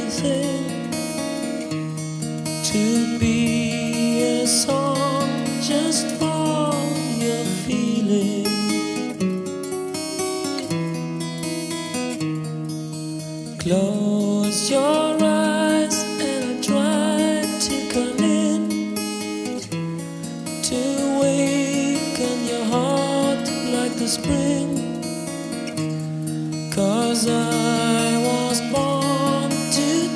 everything to be a song just for your feeling. Close your eyes and I try to come in to awaken your heart like the spring.